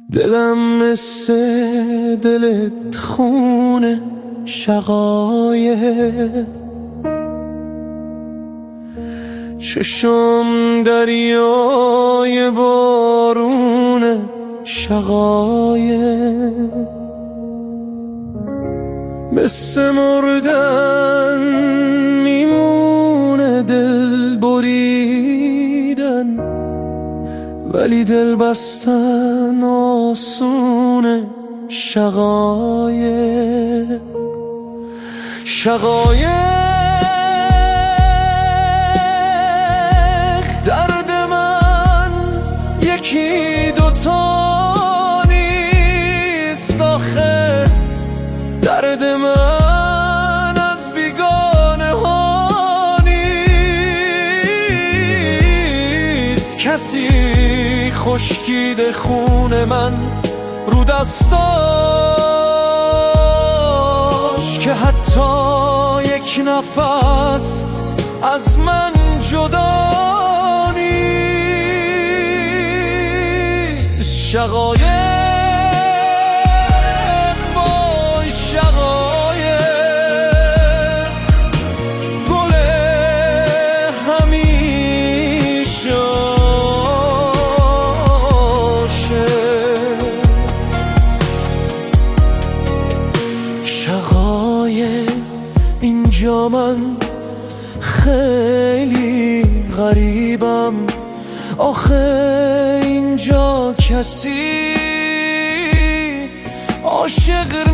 دلم مثل دلت خونه شقایق، چشم دریای بارون شقایق، مثل مردن میمونه دل بریدن، ولی دل بستن آسونه شقایق. شقایق درد من یکی دوتا نیست آخه، درد من از بیگانه ها نیست. کسی خشکیده خون من رو دستاش که حتی یک نفس از من جدا نیست. شقایق وای شقایق، گل همیشه شقایق. اینجا من خیلی غریبم آخه، اینجا کسی عاشق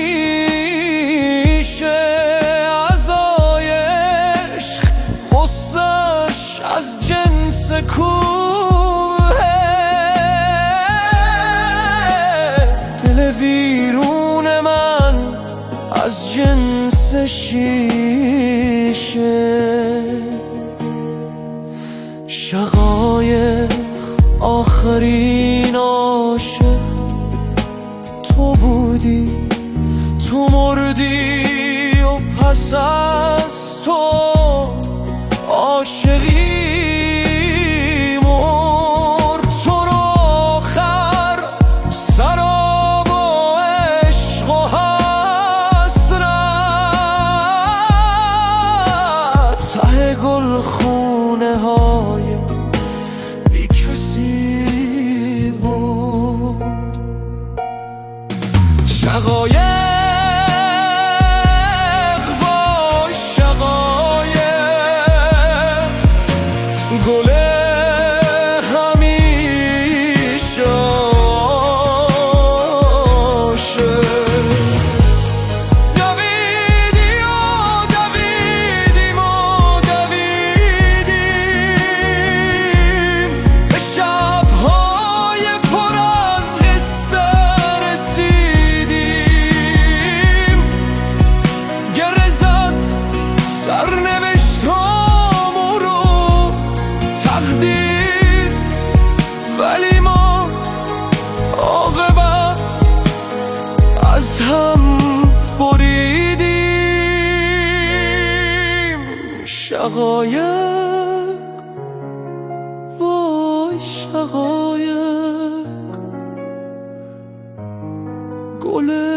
نمیشه. عزای عشق غصه‌ش از جنس کوه، دل ویرون من از جنس شیشه. شقایق آخرین عاشق تو بودی، تو مردی و پس از تو عاشقی مرد. تو رو آخر سراب و عشق و حسرت، ته گلخونه های بی کسی بود. شقایق وای شقایق، گل همیشه عاشق. دویدی و دویدیم و دویدیم، به شب‌های پر از قصه رسیدیم. گره زد سرنوشتامون رو تقدیر، ولی ما عاقبت از هم بریدیم. شقایق وای شقایق، گل